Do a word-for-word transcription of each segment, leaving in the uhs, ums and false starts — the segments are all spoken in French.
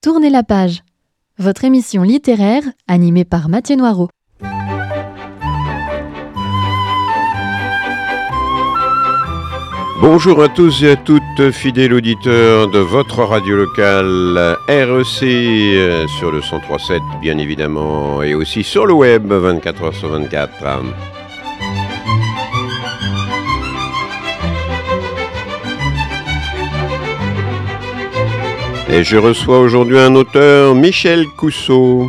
Tournez la page, votre émission littéraire animée par Mathieu Noireau. Bonjour à tous et à toutes, fidèles auditeurs de votre radio locale R E C sur le cent trois virgule sept bien évidemment et aussi sur le web vingt-quatre heures sur vingt-quatre. Et je reçois aujourd'hui un auteur, Michel Cousseau.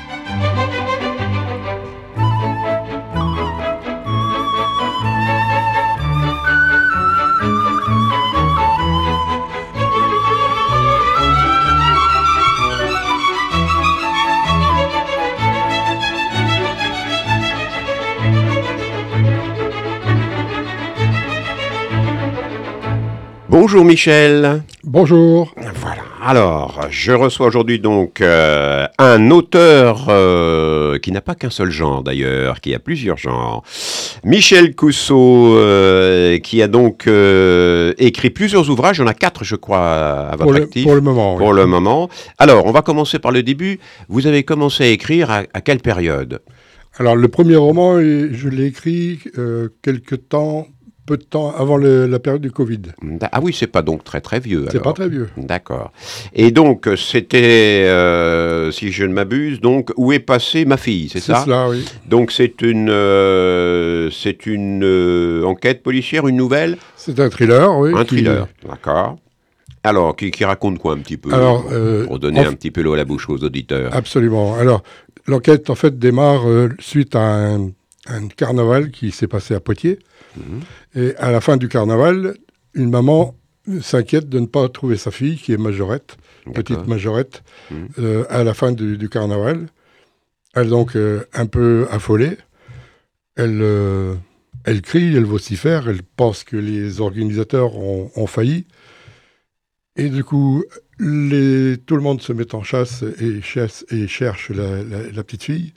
Bonjour Michel. Bonjour. Voilà. Alors, je reçois aujourd'hui donc euh, un auteur euh, qui n'a pas qu'un seul genre d'ailleurs, qui a plusieurs genres. Michel Cousseau, euh, qui a donc euh, écrit plusieurs ouvrages. Il y en a quatre, je crois, à votre pour le, actif. Pour le moment. Pour oui. le moment. Alors, on va commencer par le début. Vous avez commencé à écrire à, à quelle période ? Alors, le premier roman, je l'ai écrit euh, quelque temps... peu de temps avant le, la période du Covid. Ah oui, c'est pas donc très très vieux. C'est alors. pas très vieux. D'accord. Et donc, c'était, euh, si je ne m'abuse, donc, Où est passée ma fille, c'est, c'est ça ? C'est cela, oui. Donc, c'est une, euh, c'est une euh, enquête policière, une nouvelle ? C'est un thriller, oui. Un qui... thriller, d'accord. Alors, qui, qui raconte quoi un petit peu ? Alors, pour, euh, pour donner en... un petit peu l'eau à la bouche aux auditeurs. Absolument. Alors, l'enquête, en fait, démarre euh, suite à un, un carnaval qui s'est passé à Poitiers. Mmh. Et à la fin du carnaval, une maman s'inquiète de ne pas trouver sa fille, qui est Majorette, D'accord. petite Majorette, mmh. euh, à la fin du, du carnaval. Elle est donc euh, un peu affolée. Elle, euh, elle crie, elle vocifère, elle pense que les organisateurs ont, ont failli. Et du coup, les, tout le monde se met en chasse et, chasse, et cherche la, la, la petite fille.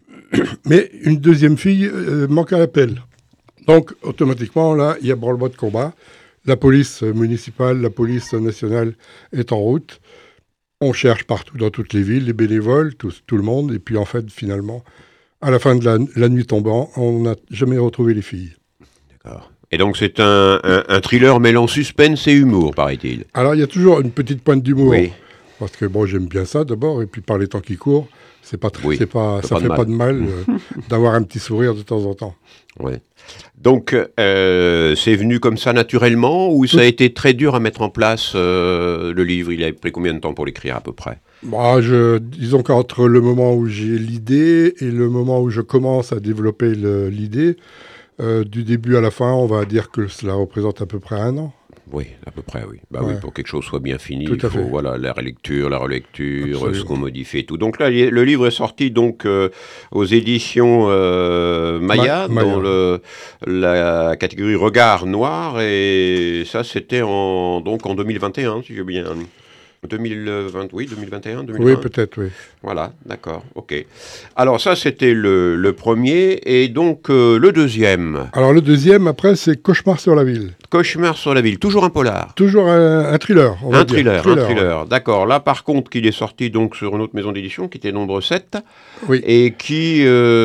Mais une deuxième fille euh, manque à l'appel. Donc, automatiquement, là, il y a branle-bas de combat. La police municipale, la police nationale est en route. On cherche partout dans toutes les villes, les bénévoles, tout, tout le monde. Et puis, en fait, finalement, à la fin de la, la nuit tombant, on n'a jamais retrouvé les filles. D'accord. Et donc, c'est un, un, un thriller mêlant suspense et humour, paraît-il. Alors, il y a toujours une petite pointe d'humour. Oui. Parce que, bon, j'aime bien ça, d'abord. Et puis, par les temps qui courent, c'est pas très, oui, c'est pas, ça pas fait de pas de mal euh, d'avoir un petit sourire de temps en temps. Oui. Donc, euh, c'est venu comme ça naturellement ou Tout... ça a été très dur à mettre en place euh, le livre ? Il a pris combien de temps pour l'écrire à peu près ? Bah, je, disons qu'entre le moment où j'ai l'idée et le moment où je commence à développer le, l'idée, euh, du début à la fin, on va dire que cela représente à peu près un an. Oui, à peu près, oui. Bah ouais. oui, pour que quelque chose soit bien fini, tout il faut fait. voilà, la relecture, la relecture, Absolument. ce qu'on modifie et tout. Donc là, le livre est sorti donc euh, aux éditions euh, Maya, Ma- dans le, la catégorie Regard Noir, et ça, c'était en, donc en deux mille vingt et un, si j'ai bien... deux mille vingt, oui, deux mille vingt et un, deux mille vingt. Oui, peut-être, oui. Voilà, d'accord, ok. Alors ça, c'était le, le premier, et donc euh, le deuxième. Alors le deuxième, après, c'est Cauchemar sur la ville. Cauchemar sur la ville, toujours un polar. Toujours un, un thriller, on va un dire. Thriller, thriller, un thriller, ouais. D'accord. Là, par contre, qu'il est sorti donc sur une autre maison d'édition, qui était Nombre sept, oui. et qui,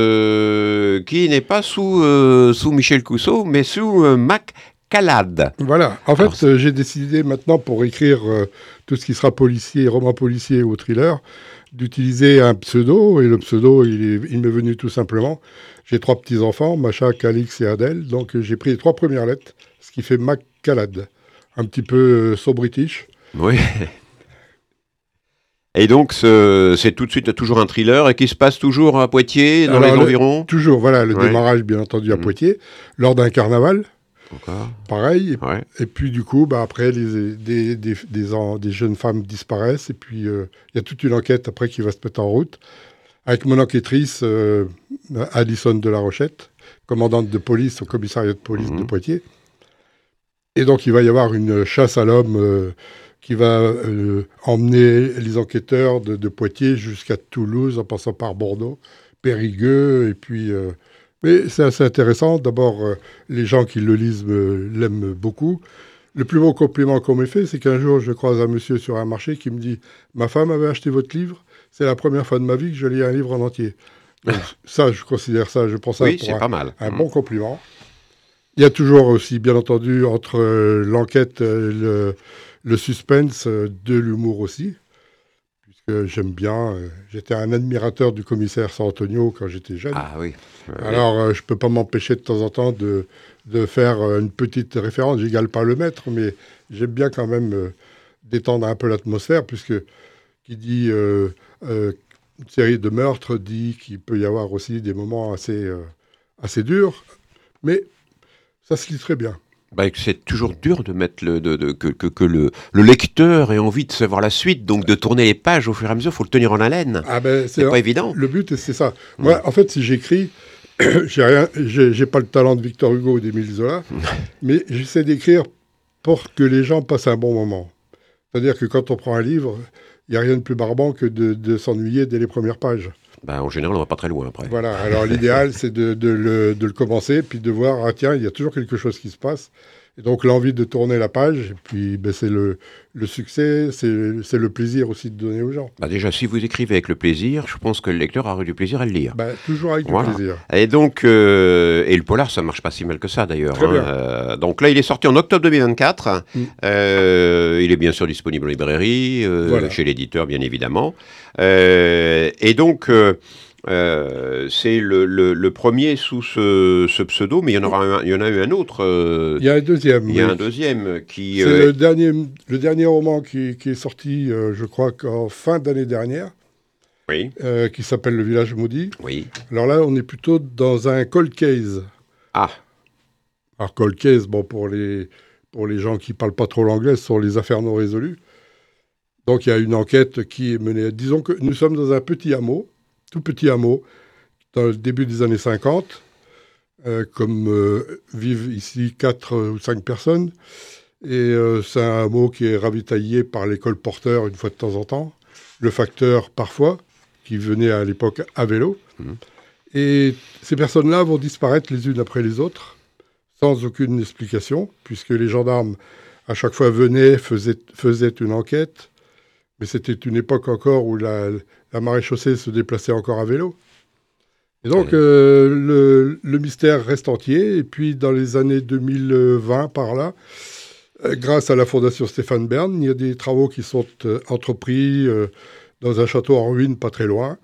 euh, qui n'est pas sous, euh, sous Michel Cousseau, mais sous euh, Mac Calade. Voilà. En fait, euh, j'ai décidé maintenant, pour écrire euh, tout ce qui sera policier, roman policier ou thriller, d'utiliser un pseudo. Et le pseudo, il, est, il m'est venu tout simplement. J'ai trois petits-enfants, Macha, Calix et Adèle. Donc, euh, j'ai pris les trois premières lettres, ce qui fait Mac Calade. Un petit peu euh, so british. Oui. Et donc, ce, c'est tout de suite toujours un thriller et qui se passe toujours à Poitiers, dans Alors, les environs. Toujours, voilà, le ouais. démarrage, bien entendu, à mmh. Poitiers, lors d'un carnaval. Encore. Pareil. Et, ouais. et puis, du coup, bah, après, les, des, des, des, des jeunes femmes disparaissent. Et puis, il euh, y a toute une enquête après qui va se mettre en route. Avec mon enquêtrice, euh, Alison de la Rochette, commandante de police au commissariat de police mmh. de Poitiers. Et donc, il va y avoir une chasse à l'homme euh, qui va euh, emmener les enquêteurs de, de Poitiers jusqu'à Toulouse, en passant par Bordeaux, Périgueux, et puis... Euh, mais c'est assez intéressant. D'abord, euh, les gens qui le lisent me, l'aiment beaucoup. Le plus beau compliment qu'on m'ait fait, c'est qu'un jour, je croise un monsieur sur un marché qui me dit « Ma femme avait acheté votre livre, c'est la première fois de ma vie que je lis un livre en entier. » Donc, ça, je considère ça, je pense ça oui, pour c'est un, pas mal. un Mmh. bon compliment. Il y a toujours aussi, bien entendu, entre euh, l'enquête, euh, le, le suspense, euh, de l'humour aussi. Puisque j'aime bien. Euh, j'étais un admirateur du commissaire San Antonio quand j'étais jeune. Ah oui. Euh, Alors, euh, je ne peux pas m'empêcher de temps en temps de, de faire euh, une petite référence. J'égale pas le maître, mais j'aime bien quand même euh, détendre un peu l'atmosphère, puisque qui dit euh, euh, une série de meurtres dit qu'il peut y avoir aussi des moments assez, euh, assez durs. Mais ça se lit très bien. Bah, c'est toujours dur de mettre le, de, de, que, que, que le, le lecteur ait envie de savoir la suite, donc de tourner les pages au fur et à mesure, il faut le tenir en haleine. Ah ben, c'est, c'est pas évident. Le but, c'est ça. Mmh. Moi, en fait, si j'écris, j'ai, rien, j'ai, j'ai pas le talent de Victor Hugo ou d'Émile Zola, mais j'essaie d'écrire pour que les gens passent un bon moment. C'est-à-dire que quand on prend un livre, il n'y a rien de plus barbant que de, de s'ennuyer dès les premières pages. Ben, en général, on va pas très loin après. Voilà, alors l'idéal, c'est de, de, le, de le commencer, puis de voir, ah tiens, il y a toujours quelque chose qui se passe. Et donc l'envie de tourner la page, et puis ben, c'est le, le succès, c'est, c'est le plaisir aussi de donner aux gens. Ben déjà, si vous écrivez avec le plaisir, je pense que le lecteur aura du plaisir à le lire. Ben, toujours avec voilà. du plaisir. Et donc, euh, et le polar, ça marche pas si mal que ça d'ailleurs. Très hein. bien. Euh, donc là, il est sorti en octobre deux mille vingt-quatre. Mm. Euh, il est bien sûr disponible en librairie, euh, voilà. chez l'éditeur bien évidemment. Euh, et donc... Euh, Euh, c'est le, le, le premier sous ce, ce pseudo, mais il y en aura un, il y en a eu un autre. Euh, il y a un deuxième. Il y a oui. un deuxième qui. C'est euh, le dernier, le dernier roman qui, qui est sorti, euh, je crois qu'en fin d'année dernière. Oui. Euh, qui s'appelle Le Village Maudit. Oui. Alors là, on est plutôt dans un cold case. Ah. Alors cold case, bon pour les pour les gens qui parlent pas trop l'anglais, ce sont les affaires non résolues. Donc il y a une enquête qui est menée. Disons que nous sommes dans un petit hameau. Tout petit hameau, dans le début des années cinquante, euh, comme euh, vivent ici quatre ou cinq personnes. Et euh, c'est un hameau qui est ravitaillé par les colporteurs une fois de temps en temps, le facteur parfois, qui venait à l'époque à vélo. Mmh. Et ces personnes-là vont disparaître les unes après les autres, sans aucune explication, puisque les gendarmes, à chaque fois, venaient, faisaient, faisaient une enquête. Mais c'était une époque encore où la, la maréchaussée se déplaçait encore à vélo. Et donc, ouais. euh, le, le mystère reste entier. Et puis, dans les années deux mille vingt, par là, euh, grâce à la Fondation Stéphane Bern, il y a des travaux qui sont euh, entrepris euh, dans un château en ruine, pas très loin.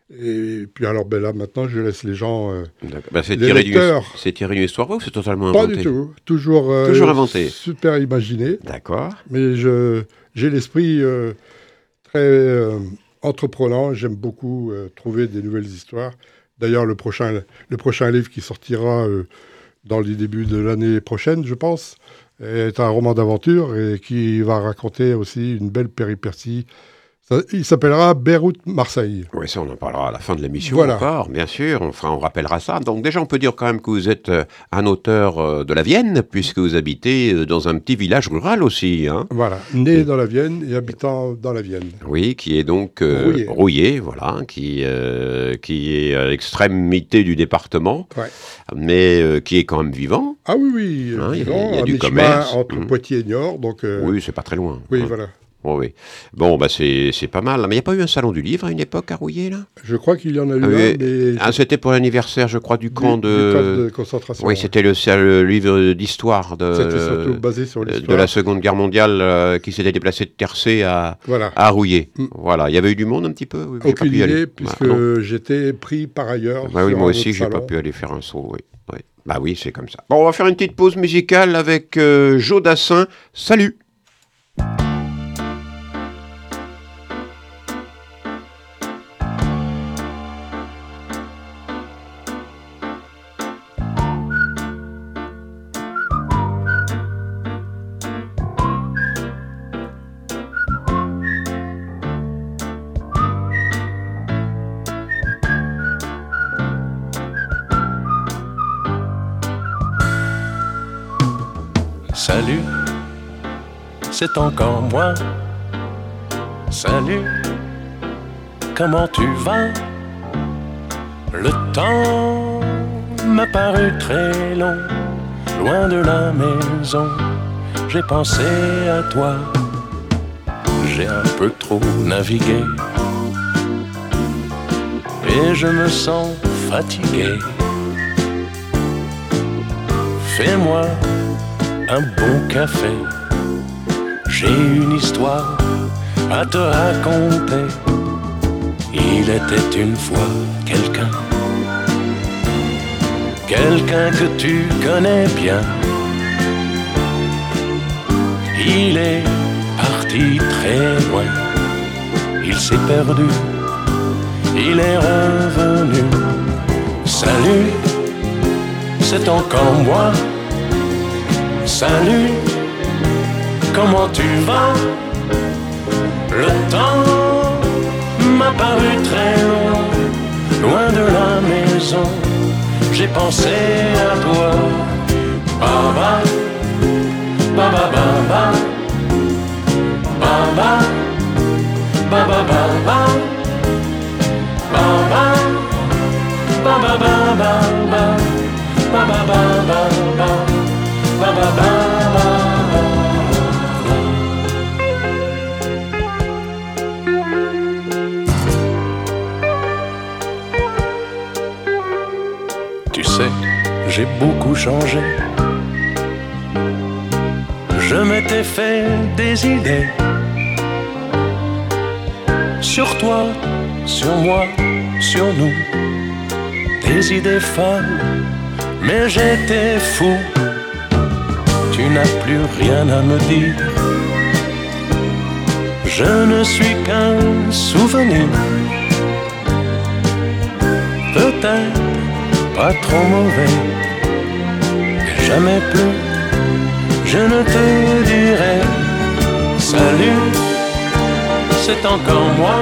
Et puis, alors, ben là, maintenant, je laisse les gens, euh, ben, c'est les lecteurs... D'une, c'est tiré d'une histoire ou c'est totalement pas inventé? Pas du tout. Toujours, euh, Toujours inventé. Super imaginé. D'accord. Mais je, j'ai l'esprit... Euh, très euh, entreprenant, j'aime beaucoup euh, trouver des nouvelles histoires. D'ailleurs, le prochain, le prochain livre qui sortira euh, dans les débuts de l'année prochaine, je pense, est un roman d'aventure et qui va raconter aussi une belle péripétie. Ça, il s'appellera Beyrouth-Marseille. Oui, ça, on en parlera à la fin de l'émission voilà. encore, bien sûr. On, fera, on rappellera ça. Donc déjà, on peut dire quand même que vous êtes un auteur euh, de la Vienne, puisque vous habitez euh, dans un petit village rural aussi. Hein. Voilà, né et... dans la Vienne et habitant dans la Vienne. Oui, qui est donc euh, rouillé. rouillé, voilà, qui, euh, qui est à l'extrémité du département, ouais. mais euh, qui est quand même vivant. Ah oui, oui, hein, vivant, il y a, il y a du commerce entre mmh. Poitiers et Niort. Donc, euh... oui, c'est pas très loin. Oui, hein. voilà. Oh oui. Bon, bah c'est, c'est pas mal. Mais il n'y a pas eu un salon du livre à une époque à Rouillé, là? Je crois qu'il y en a eu ah, un, oui. mais... Ah, c'était pour l'anniversaire, je crois, du camp du, de... Du camp de concentration. Oui, ouais. c'était le, le livre d'histoire de... C'était surtout basé sur l'histoire. De la Seconde Guerre mondiale euh, qui s'était déplacé de Tercé à, voilà. à Rouillé. Mm. Voilà. Il y avait eu du monde un petit peu? Oui, aucune idée, puisque bah, j'étais pris par ailleurs. Bah, oui, moi aussi, je n'ai pas pu aller faire un saut, oui. oui. Bah oui, c'est comme ça. Bon, on va faire une petite pause musicale avec euh, Joe Dassin. Salut! Salut, c'est encore moi. Salut, comment tu vas? Le temps m'a paru très long, loin de la maison. j'ai pensé à toi. J'ai un peu trop navigué et je me sens fatigué. Fais-moi un bon café, j'ai une histoire à te raconter. Il était une fois quelqu'un, quelqu'un que tu connais bien. Il est parti très loin, il s'est perdu, il est revenu. Salut, c'est encore moi. Salut, comment tu vas? Le temps m'a paru très long, loin de la maison, j'ai pensé à toi. Baba, baba, baba, baba, baba, baba, baba, baba, baba, baba, baba, baba, baba. Tu sais, j'ai beaucoup changé. Je m'étais fait des idées sur toi, sur moi, sur nous. Des idées folles, mais j'étais fou. Tu n'as plus rien à me dire. Je ne suis qu'un souvenir. Peut-être pas trop mauvais, mais jamais plus je ne te dirai salut, c'est encore moi.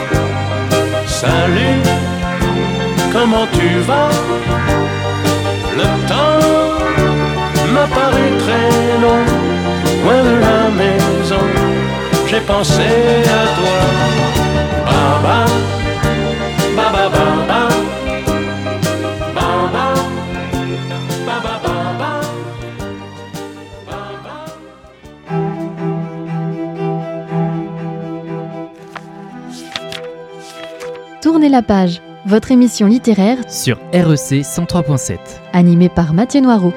Salut, comment tu vas? Le temps m'a paru très long, loin de la maison, j'ai pensé à toi. Baba, baba, baba, baba, baba, baba. Tournez la page, votre émission littéraire sur R E C cent trois point sept. Animée par Mathieu Noireau.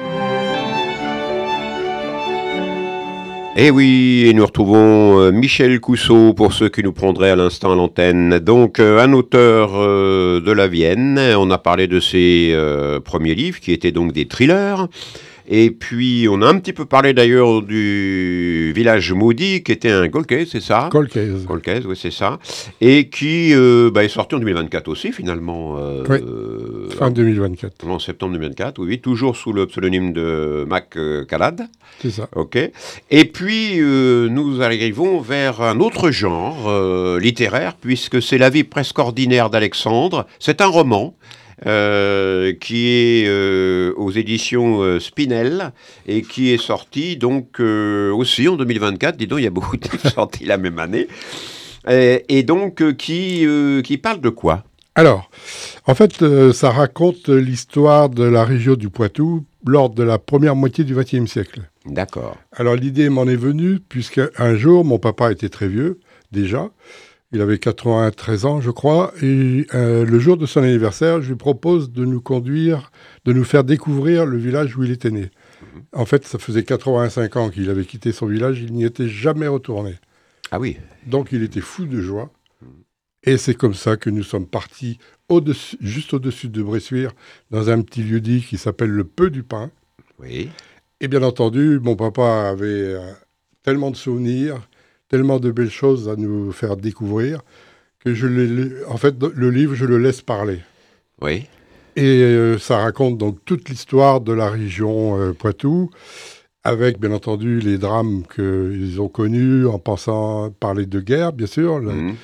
Et oui, et nous retrouvons euh, Michel Cousseau pour ceux qui nous prendraient à l'instant à l'antenne. Donc, euh, un auteur euh, de la Vienne. On a parlé de ses euh, premiers livres qui étaient donc des thrillers. Et puis, on a un petit peu parlé d'ailleurs du Village maudit, qui était un cold case, c'est ça? Cold case. Cold case, oui, c'est ça. Et qui euh, bah, est sorti en deux mille vingt-quatre aussi, finalement. Euh, oui, euh, fin deux mille vingt-quatre. En septembre deux mille vingt-quatre, oui, oui, toujours sous le pseudonyme de Mac euh, Calade. C'est ça. Ok. Et puis, euh, nous arrivons vers un autre genre euh, littéraire, puisque c'est La vie presque ordinaire d'Alexandre. C'est un roman. Euh, qui est euh, aux éditions euh, Spinel et qui est sorti donc euh, aussi en deux mille vingt-quatre. Dis donc, il y a beaucoup de livres sortis la même année. Et, et donc, euh, qui, euh, qui parle de quoi? Alors, en fait, euh, ça raconte l'histoire de la région du Poitou lors de la première moitié du vingtième siècle. D'accord. Alors, l'idée m'en est venue puisque un jour, mon papa était très vieux, déjà. Il avait quatre-vingt-treize ans, je crois, et euh, le jour de son anniversaire, je lui propose de nous conduire, de nous faire découvrir le village où il était né. Mmh. En fait, ça faisait quatre-vingt-cinq ans qu'il avait quitté son village, il n'y était jamais retourné. Ah oui. Donc, il était fou de joie. Mmh. Et c'est comme ça que nous sommes partis au-dessus, juste au-dessus de Bressuire, dans un petit lieu-dit qui s'appelle le Peu du Pin. Oui. Et bien entendu, mon papa avait euh, tellement de souvenirs, tellement de belles choses à nous faire découvrir, que je l'ai, en fait, le livre, je le laisse parler. Oui. Et euh, ça raconte donc toute l'histoire de la région euh, Poitou, avec bien entendu les drames qu'ils ont connus, en pensant parler de guerre, bien sûr. Mmh.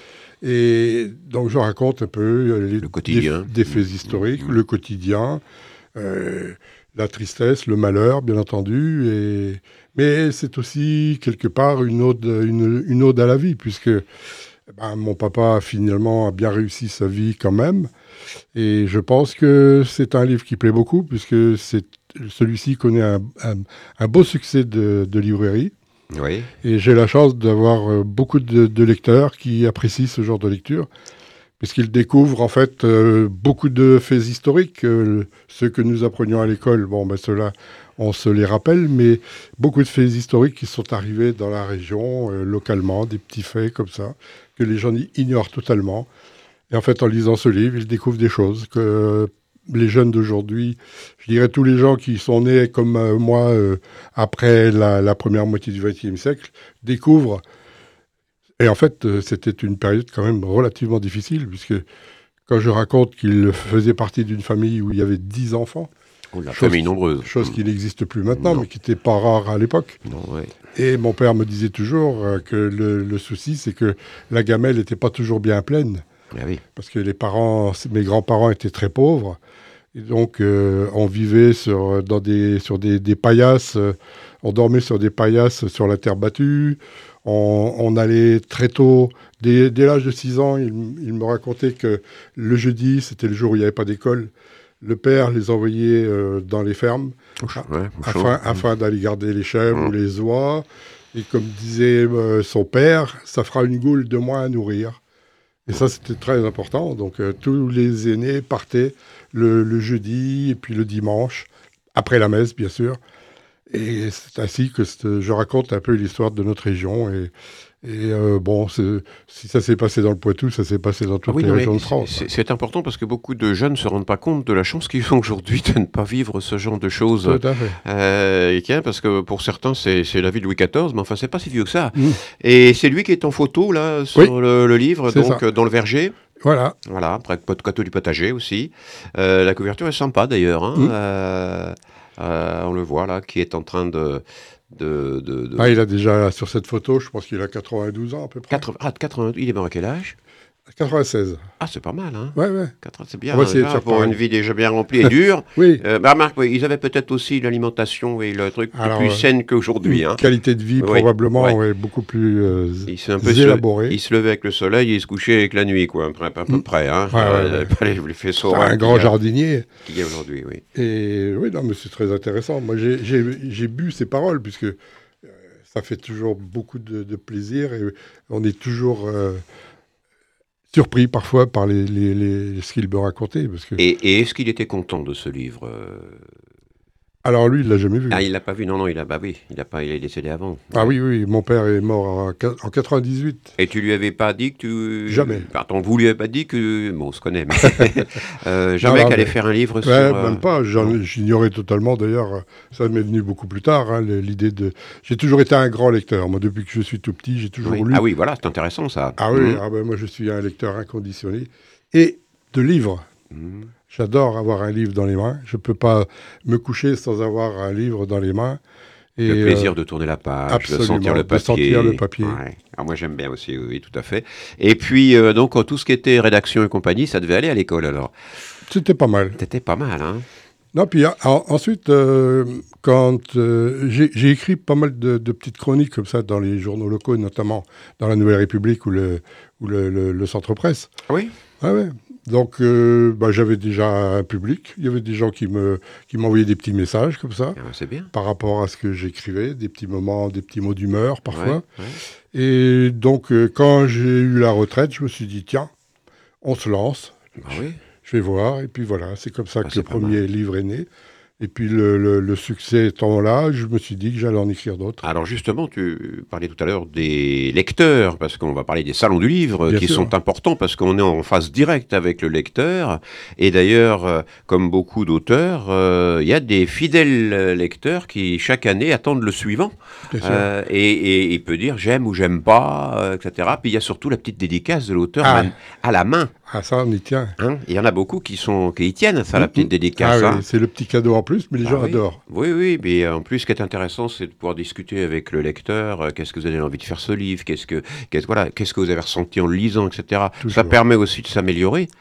Et donc je raconte un peu les, le quotidien. Des, des faits mmh. historiques, mmh. le quotidien, euh, la tristesse, le malheur, bien entendu, et... mais c'est aussi quelque part une ode, une, une ode à la vie, puisque Ben, mon papa, finalement, a bien réussi sa vie quand même. Et je pense que c'est un livre qui plaît beaucoup, puisque c'est, celui-ci connaît un, un, un beau succès de, de librairie. Oui. Et j'ai la chance d'avoir beaucoup de, de lecteurs qui apprécient ce genre de lecture, puisqu'ils découvrent en fait euh, beaucoup de faits historiques. Euh, ceux que nous apprenions à l'école, bon, ben ceux-là, on se les rappelle, mais beaucoup de faits historiques qui sont arrivés dans la région, euh, localement, des petits faits comme ça, que les gens ignorent totalement. Et en fait, en lisant ce livre, ils découvrent des choses que euh, les jeunes d'aujourd'hui, je dirais tous les gens qui sont nés comme euh, moi euh, après la, la première moitié du vingtième siècle, découvrent. Et en fait, euh, c'était une période quand même relativement difficile, puisque quand je raconte qu'il faisait partie d'une famille où il y avait dix enfants, oh, la famille nombreuse. Chose qui n'existe plus maintenant, non. mais qui n'était pas rare à l'époque. Non, ouais. Et mon père me disait toujours euh, que le, le souci, c'est que la gamelle n'était pas toujours bien pleine. Ah oui. Parce que les parents, mes grands-parents étaient très pauvres. Et donc, euh, on vivait sur, dans des, sur des, des paillasses. Euh, on dormait sur des paillasses sur la terre battue. On, on allait très tôt. Dès, dès l'âge de six ans, il, il me racontait que le jeudi, c'était le jour où il n'y avait pas d'école. Le père les envoyait euh, dans les fermes ouais, afin, afin d'aller garder les chèvres mmh. ou les oies. Et comme disait euh, son père, ça fera une goule de moins à nourrir. Et ça, c'était très important. Donc, euh, tous les aînés partaient le, le jeudi et puis le dimanche, après la messe, bien sûr. Et c'est ainsi que je raconte un peu l'histoire de notre région. Et, et euh, bon, si ça s'est passé dans le Poitou, ça s'est passé dans toutes ah oui, les régions de France. C'est, c'est important parce que beaucoup de jeunes ne se rendent pas compte de la chance qu'ils ont aujourd'hui de ne pas vivre ce genre de choses. Tout à fait. Euh, et tiens, parce que pour certains, c'est, c'est la vie de Louis quatorze, mais enfin, c'est pas si vieux que ça. Mmh. Et c'est lui qui est en photo, là, sur oui, le, le livre, donc ça. Dans le verger. Voilà. Voilà, après le gâteau du potager aussi. Euh, la couverture est sympa d'ailleurs. Hein. Mmh. Euh, euh, on le voit là, qui est en train de... De, de, de... Ah, il a déjà, sur cette photo, je pense qu'il a quatre-vingt-douze ans à peu près. quatre... Ah, quatre-vingt-douze, il est mort à quel âge ? quatre-vingt-seize. Ah, c'est pas mal, hein ? Ouais, ouais. quatre... C'est bien, hein, déjà, pour une vie déjà bien remplie et dure. Oui. Euh, bah, Marc, oui, ils avaient peut-être aussi l'alimentation et le truc Alors, plus euh, saine qu'aujourd'hui. Hein. Qualité de vie, oui. probablement, ouais. Ouais, beaucoup plus euh, il un peu élaborée. Se... Il se levait avec le soleil et il se couchait avec la nuit, quoi, à peu, à peu mmh. près. Hein. Ouais, euh, ouais, ouais. Les faisceaux un grand a... jardinier. Qu'il y a aujourd'hui, oui. Et oui, non, mais c'est très intéressant. Moi, j'ai, j'ai, j'ai bu ces paroles, puisque... ça fait toujours beaucoup de, de plaisir et on est toujours euh, surpris parfois par les, les, les, ce qu'il me racontait. Parce que... et, et est-ce qu'il était content de ce livre euh... Alors lui, il l'a jamais vu. Ah, il l'a pas vu, non, non, il a, bah oui, il a pas, il est décédé avant. Ah oui, oui, mon père est mort en, en quatre-vingt-dix-huit. Et tu lui avais pas dit que tu... Jamais. Pardon, vous lui avez pas dit que... Bon, on se connaît, mais... euh, jamais qu'elle allait faire un livre sur... Ouais, euh... même pas, J'en, j'ignorais totalement, d'ailleurs, ça m'est venu beaucoup plus tard, hein, l'idée de... J'ai toujours été un grand lecteur, moi, depuis que je suis tout petit, j'ai toujours oui. lu... Ah oui, voilà, c'est intéressant, ça. Ah oui, mmh. ah ben, moi, je suis un lecteur inconditionné. Et de livres. Mmh. J'adore avoir un livre dans les mains. Je ne peux pas me coucher sans avoir un livre dans les mains. Et le plaisir euh, de tourner la page, de sentir le papier. De sentir le papier. Ouais. Alors moi, j'aime bien aussi, oui, tout à fait. Et puis, euh, donc, tout ce qui était rédaction et compagnie, ça devait aller à l'école, alors. C'était pas mal. C'était pas mal, hein. Non, puis a, a, ensuite, euh, quand euh, j'ai, j'ai écrit pas mal de, de petites chroniques comme ça dans les journaux locaux, notamment dans la Nouvelle République ou le, ou le, le, le Centre Presse. Oui. Ah ouais. Donc, euh, bah, j'avais déjà un public. Il y avait des gens qui, me, qui m'envoyaient des petits messages comme ça. Ah, c'est bien. Par rapport à ce que j'écrivais, des petits moments, des petits mots d'humeur parfois. Ouais, ouais. Et donc, euh, quand j'ai eu la retraite, je me suis dit, tiens, on se lance. Ah, oui. Je vais voir. Et puis voilà, c'est comme ça ah, que le premier livre est né. Et puis le, le, le succès étant là, je me suis dit que j'allais en écrire d'autres. Alors justement, tu parlais tout à l'heure des lecteurs, parce qu'on va parler des salons du livre, Bien qui sûr. sont importants, parce qu'on est en phase directe avec le lecteur. Et d'ailleurs, euh, comme beaucoup d'auteurs, il euh, y a des fidèles lecteurs qui, chaque année, attendent le suivant. Euh, et, et il peut dire « j'aime » ou « j'aime pas euh, », et cetera. Puis il y a surtout la petite dédicace de l'auteur ah. à la main. Ah, ça, on y tient. Hein, il y en a beaucoup qui, sont, qui y tiennent, ça, mmh, la petite dédicace. Ah, hein. oui, c'est le petit cadeau en plus, mais les ah, gens oui. adorent. Oui, oui, mais en plus, ce qui est intéressant, c'est de pouvoir discuter avec le lecteur. Euh, qu'est-ce que vous avez envie de faire ce livre ? Qu'est-ce que, qu'est-ce, voilà, qu'est-ce que vous avez ressenti en le lisant, et cetera. Toujours. Ça permet aussi de s'améliorer. Oui.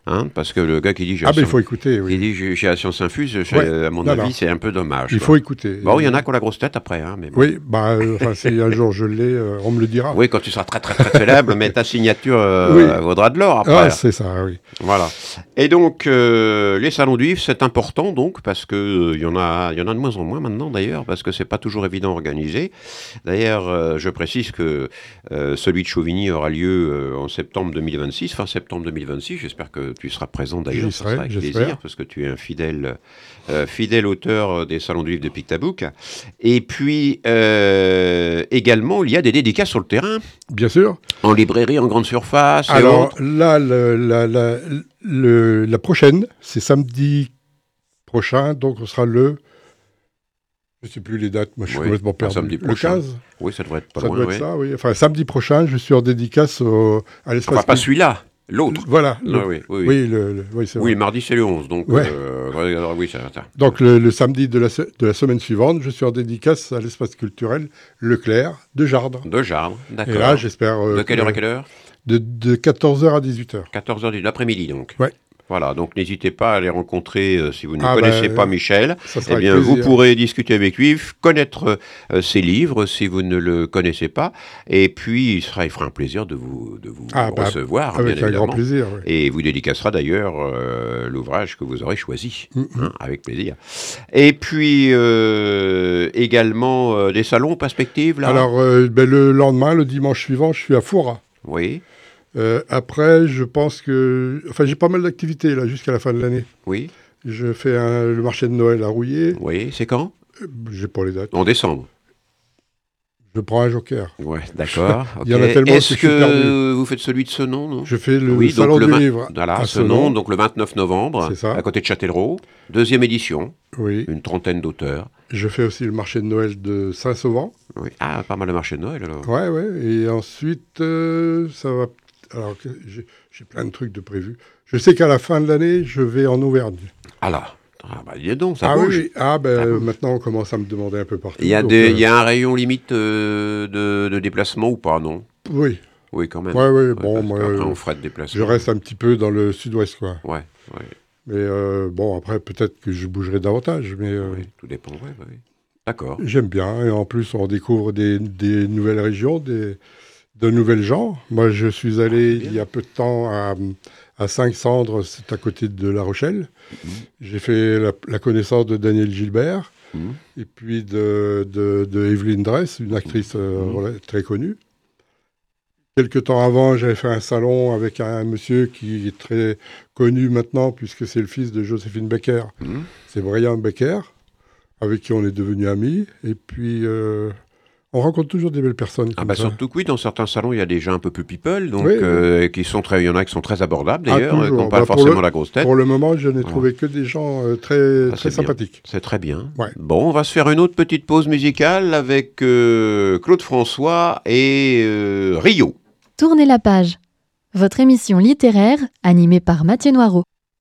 Hein, parce que le gars qui dit j'ai ah, la mais il science- faut écouter, oui. il dit j'ai j'ai la science infuse, je- Ouais. à mon Non, avis, non. c'est un peu dommage. Il quoi. faut écouter. Bon, il y en a qui ont la grosse tête après, hein, mais bon. Oui, bah, euh, enfin, si un jour je l'ai, euh, on me le dira. Oui, quand tu seras très très très célèbre, mais ta signature euh, Oui. vaudra de l'or après. Ah, c'est ça, oui. Voilà. Et donc, euh, les salons du livre, c'est important, donc, parce que euh, il y en a, il y en a de moins en moins maintenant, d'ailleurs, parce que c'est pas toujours évident à organiser. D'ailleurs, euh, je précise que euh, celui de Chauvigny aura lieu euh, en septembre deux mille vingt-six, fin septembre deux mille vingt-six. J'espère que tu seras présent, d'ailleurs. J'y Ça serai, sera avec j'espère. plaisir, parce que tu es un fidèle, euh, fidèle auteur des salons du livre de Pictabook. Et puis, euh, également, il y a des dédicaces sur le terrain, Bien sûr. en librairie, en grande surface. et Alors autres. là, le- la, la, le- la prochaine, c'est samedi prochain, donc on sera le... Je ne sais plus les dates, moi je suis Oui, complètement un perdu. samedi Le prochain. quinze, Oui, ça devrait être pas ça loin. doit oui. être ça, oui. Enfin, samedi prochain, je suis en dédicace au- à l'espace... Enfin, pas Cul- celui-là, l'autre. Voilà. Ah, le- oui, oui, oui. Oui, le, le- oui, c'est Oui, vrai. mardi c'est le onze, donc Ouais. euh, ouais, alors oui, ça, ça. Donc le, le samedi de la, se- de la semaine suivante, je suis en dédicace à l'espace culturel Leclerc de Jardin. De Jardin, d'accord. Et là, j'espère... euh, de quelle heure à que- quelle heure de, de quatorze heures à dix-huit heures. quatorze heures de l'après-midi, donc. Ouais. Voilà, donc n'hésitez pas à les rencontrer euh, si vous ne Ah, connaissez bah, pas Michel. Ça Eh sera bien, avec vous plaisir. pourrez discuter avec lui, f- connaître euh, ses livres si vous ne le connaissez pas. Et puis, il, sera, il fera un plaisir de vous, de vous Ah, bah, recevoir, Avec bien un évidemment. grand plaisir, oui. Et vous dédicacera d'ailleurs euh, l'ouvrage que vous aurez choisi, Mhm. hein, avec plaisir. Et puis euh, également euh, des salons en perspective, là. Alors, euh, ben, le lendemain, le dimanche suivant, je suis à Foura. Oui, Euh, après, je pense que... Enfin, j'ai pas mal d'activités, là, jusqu'à la fin de l'année. oui, Je fais un- le marché de Noël à Rouillé. oui. C'est quand? Euh, J'ai pas les dates. En décembre. Je prends un joker. Ouais, d'accord. Il y en a ok. tellement que Est-ce je suis que perdu. vous faites celui de Senon, non? Je fais le Oui, donc salon le du vingt- livre Voilà, à Senon, Senon. donc le vingt-neuf novembre, C'est ça. à côté de Châtellerault. Deuxième édition, Oui. une trentaine d'auteurs. Je fais aussi le marché de Noël de Saint-Sauvent. Oui. Ah, pas mal de marché de Noël, alors. Ouais, ouais. Et ensuite, euh, ça va... Alors, que- j'ai j'ai plein de trucs de prévus. Je sais qu'à la fin de l'année, je vais en Auvergne. Ah là, ah, bah, dis donc, ça ah bouge. oui, oui. Ah ben, Ça bouge. maintenant, on commence à me demander un peu partout. Il y, a donc, des- euh, il y a un rayon limite euh, de, de déplacement ou pas, non? Oui, Oui, quand même. ouais, ouais. Ouais, Bon, parce moi, qu'après, euh, on ferait de déplacement. je reste un petit peu dans le sud-ouest, quoi. Ouais, ouais, Mais euh, bon, après, peut-être que je bougerai davantage, mais euh, oui, tout dépend. Ouais, ouais, ouais. D'accord. j'aime bien. Et en plus, on découvre des, des nouvelles régions, des, de nouvelles gens. Moi, je suis allé bien. il y a peu de temps à, à Cinq-Cendres, c'est à côté de La Rochelle. Mhm. J'ai fait la, la connaissance de Daniel Gilbert Mhm. et puis de, de, de Evelyne Dress, une actrice euh, Mhm. voilà, très connue. Quelque temps avant, j'avais fait un salon avec un monsieur qui est très connu maintenant, puisque c'est le fils de Joséphine Becker. Mhm. C'est Brian Becker, avec qui on est devenus amis. Et puis, euh, on rencontre toujours des belles personnes. Ah comme bah ça. surtout que oui, dans certains salons, il y a des gens un peu plus people, donc Oui, euh, qui sont très, il y en a qui sont très abordables Ah, d'ailleurs, euh, qui toujours. n'ont pas Bah, pour forcément le- la grosse tête. Pour le moment, je n'ai Voilà. trouvé que des gens euh, très, Ah, très c'est bien. sympathiques. C'est très bien. Ouais. Bon, on va se faire une autre petite pause musicale avec euh, Claude François et euh, Rio. Tournez la page. Votre émission littéraire animée par Mathieu Noireau.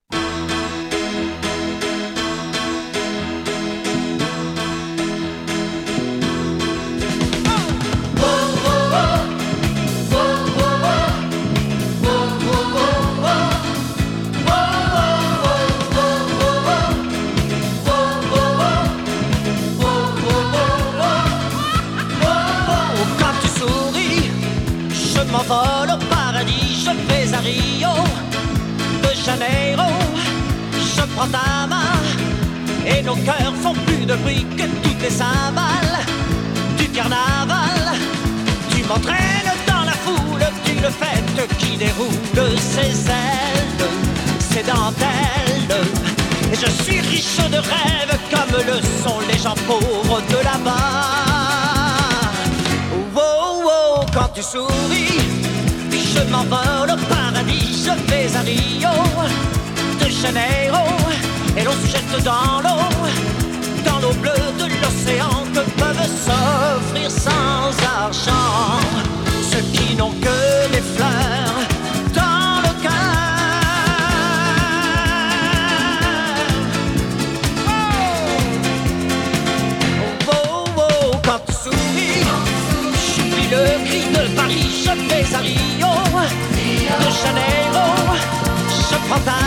Quand tu souris, je m'envole au paradis, je vais à Rio de Janeiro. Je prends ta main et nos cœurs font plus de bruit que toutes les cymbales du carnaval. Tu m'entraînes dans la foule d'une fête qui déroule ses ailes, ses dentelles. Et je suis riche de rêves comme le sont les gens pauvres de là-bas. Wow, wow, quand tu souris, je m'envole au paradis, je vais à Rio de Janeiro. Et l'on se jette dans l'eau, dans l'eau bleue de l'océan que peuvent s'offrir sans argent ceux qui n'ont que des fleurs dans le cœur. Oh, oh, oh, quand tu souris, j'oublie le cri de Paris, je vais à Rio de Janeiro. Je prends ta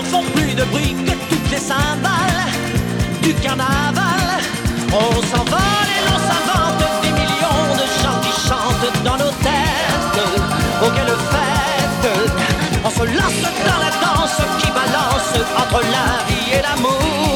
cœurs font plus de bruit que toutes les cymbales du carnaval. On s'envole et l'on s'invente des millions de gens qui chantent dans nos têtes. Oh quelle fête! On se lance dans la danse qui balance entre la vie et l'amour.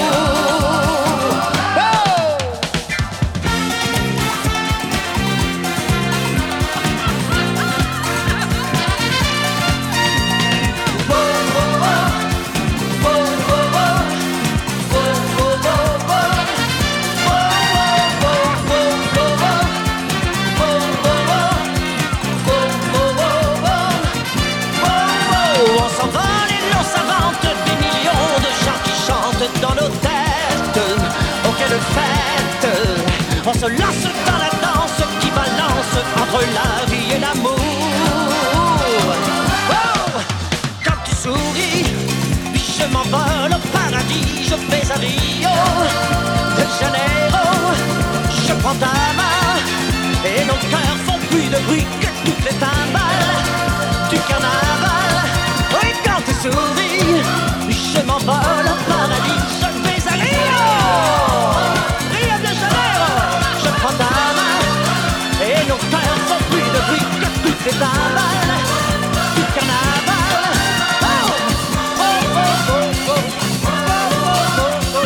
Dans nos têtes, oh quelle fête! On se lance dans la danse qui balance entre la vie et l'amour. Oh, quand tu souris, je m'envole au paradis, je vais à Rio de Janeiro, je prends ta main et nos cœurs font plus de bruit que toutes les timbales du carnaval. Oui, quand tu souris, je m'envole au paradis, je vais à Rio, Rio de Janeiro, je prends ta main et nos cœurs font plus de bruit que toutes les timbales du carnaval. Oh, oh, oh, oh, oh, oh, oh, oh, oh,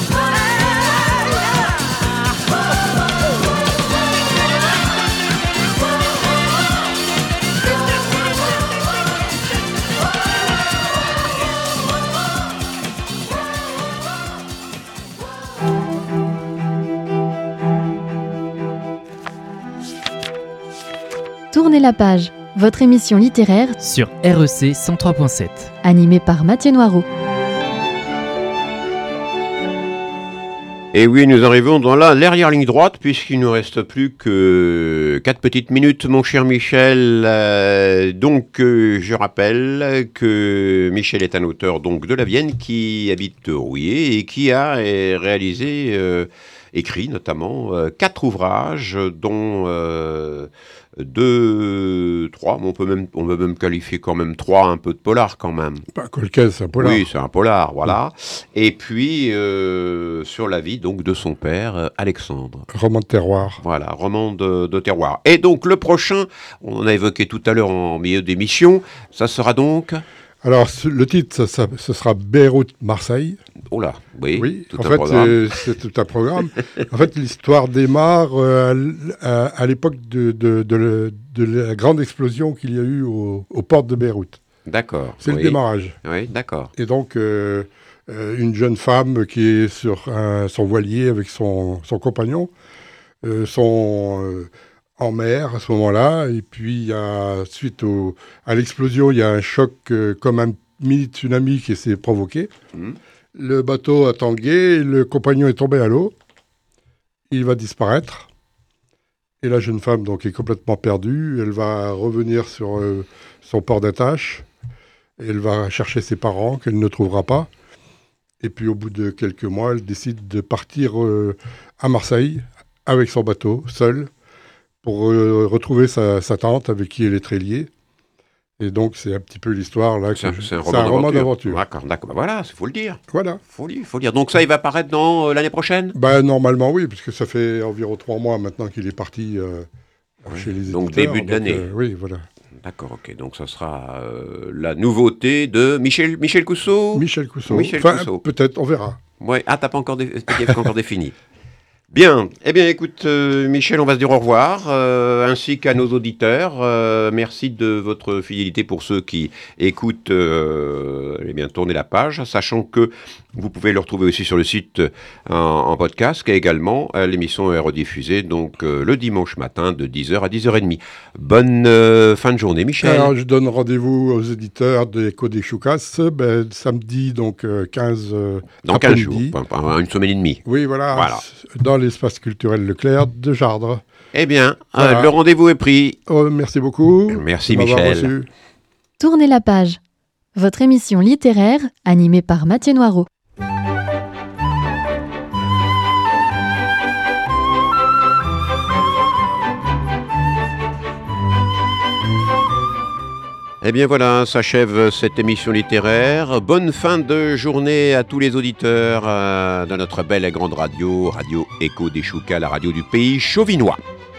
Tournez la page, votre émission littéraire sur R E C cent trois point sept. animée par Mathieu Noireau. Et oui, nous arrivons dans la l'arrière-ligne droite, puisqu'il ne nous reste plus que quatre petites minutes, mon cher Michel. Euh, donc, euh, je rappelle que Michel est un auteur donc, de la Vienne qui habite Rouillé et qui a euh, réalisé, euh, écrit notamment, euh, quatre ouvrages, dont euh, deux, trois, mais on peut même, on peut même qualifier quand même trois, un peu de polar quand même. Pas Colquès, c'est un polar. Oui, c'est un polar, voilà. Mmh. Et puis, euh, sur la vie donc, de son père, euh, Alexandre. Roman de terroir. Voilà, roman de, de terroir. Et donc, le prochain, on a évoqué tout à l'heure en milieu d'émission, ça sera donc... Alors, le titre, ça, ça, ce sera Beyrouth-Marseille. Oh là, oui, oui tout en un fait, programme. C'est, c'est tout un programme. En fait, l'histoire démarre euh, à, à l'époque de, de, de, de la grande explosion qu'il y a eu au, aux portes de Beyrouth. D'accord. C'est oui. le démarrage. Oui, d'accord. Et donc, euh, euh, une jeune femme qui est sur un, son voilier avec son, son compagnon euh, sont euh, en mer à ce moment-là. Et puis, il y a, suite au, à l'explosion, il y a un choc euh, comme un mini tsunami qui s'est provoqué. Mmh. Le bateau a tangué, le compagnon est tombé à l'eau. Il va disparaître. Et la jeune femme donc, est complètement perdue. Elle va revenir sur euh, son port d'attache. Elle va chercher ses parents qu'elle ne trouvera pas. Et puis au bout de quelques mois, elle décide de partir euh, à Marseille avec son bateau, seule, pour euh, retrouver sa, sa tante avec qui elle est très liée. Et donc, c'est un petit peu l'histoire là. C'est un, je... c'est un roman, c'est un d'aventure. roman d'aventure. D'accord, d'accord. Bah voilà, il faut le dire. Voilà. Faut, faut le dire. Donc ça, il va apparaître dans euh, l'année prochaine. Bah normalement oui, puisque ça fait environ trois mois maintenant qu'il est parti euh, oui. chez les éditeurs. Donc début de l'année. Euh, oui, voilà. D'accord, ok. Donc ça sera euh, la nouveauté de Michel Michel Cousseau. Michel Cousseau. Michel enfin, Cousseau. Peut-être, on verra. Ouais. Ah, t'as pas encore, dé... pas encore défini. Bien, eh bien écoute euh, Michel, on va se dire au revoir, euh, ainsi qu'à nos auditeurs. Euh, merci de votre fidélité pour ceux qui écoutent euh, eh bien, tourner la page, sachant que vous pouvez le retrouver aussi sur le site en, en podcast, et également euh, l'émission est rediffusée donc, euh, le dimanche matin de dix heures à dix heures trente. Bonne euh, fin de journée Michel. Alors je donne rendez-vous aux éditeurs de Echo des Choucas, ben, samedi donc euh, quinze euh, dans quinze jours, une semaine et demie. Oui voilà, voilà. Dans l'espace culturel Leclerc de Jardres. Eh bien, voilà. euh, le rendez-vous est pris. Oh, merci beaucoup. Merci Michel. Tournez la page, votre émission littéraire animée par Mathieu Noireau. Eh bien voilà, s'achève cette émission littéraire. Bonne fin de journée à tous les auditeurs euh, de notre belle et grande radio, Radio Écho des Choucas, la radio du pays chauvinois.